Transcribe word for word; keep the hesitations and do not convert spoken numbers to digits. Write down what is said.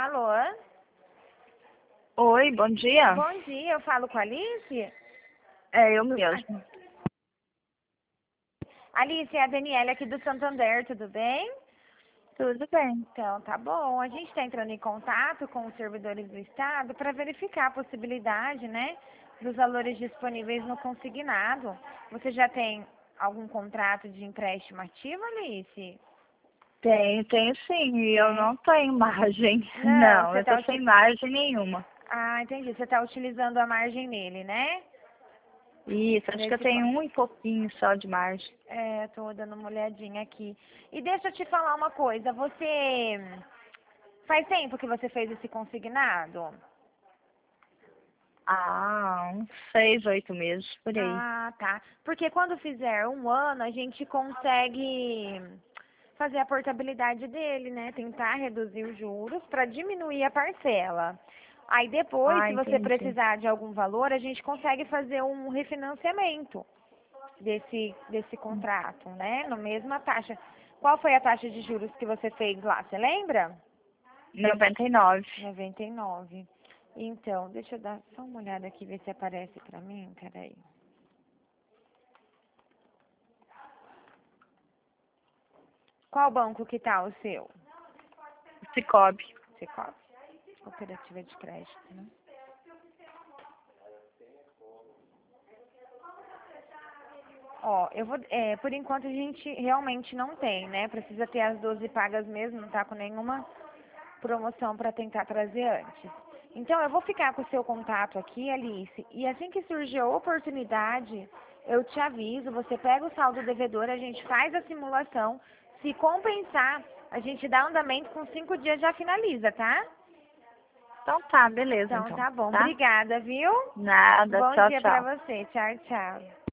Alô? Oi, bom dia. Bom dia, eu falo com a Alice? É eu mesmo. Alice, é a Daniela aqui do Santander, tudo bem? Tudo bem. Então, tá bom. A gente está entrando em contato com os servidores do Estado para verificar a possibilidade, né, dos valores disponíveis no consignado. Você já tem algum contrato de empréstimo ativo, Alice? Tenho, tenho sim. E eu não tenho margem. Não, Não, você eu tô está... sem margem nenhuma. Ah, entendi. Você está utilizando a margem nele, né? Isso, acho que eu Nesse... tenho um e pouquinho só de margem. É, tô dando uma olhadinha aqui. E deixa eu te falar uma coisa. Você... Faz tempo que você fez esse consignado? Ah, uns seis, oito meses, por aí. Ah, tá. Porque quando fizer um ano, a gente consegue fazer a portabilidade dele, né? Tentar reduzir os juros para diminuir a parcela. Aí depois, Ah, se você entendi. precisar de algum valor, a gente consegue fazer um refinanciamento desse, desse contrato, né? Na mesma taxa. Qual foi a taxa de juros que você fez lá? Você lembra? noventa e nove. noventa e nove. Então, deixa eu dar só uma olhada aqui, ver se aparece pra mim. Peraí. Qual banco que tá o seu? Cicobi. Cicobi? Cooperativa de crédito, né? Ó, eu vou, é, por enquanto a gente realmente não tem, né? Precisa ter as doze pagas mesmo, não tá com nenhuma promoção para tentar trazer antes. Então, eu vou ficar com o seu contato aqui, Alice, e assim que surgir a oportunidade, eu te aviso, você pega o saldo devedor, a gente faz a simulação, se compensar, a gente dá andamento, com cinco dias já finaliza, tá? Então tá, beleza Então, então, tá bom. tá? Obrigada, viu? Nada, Bom tchau, dia pra tchau. você. Tchau, tchau.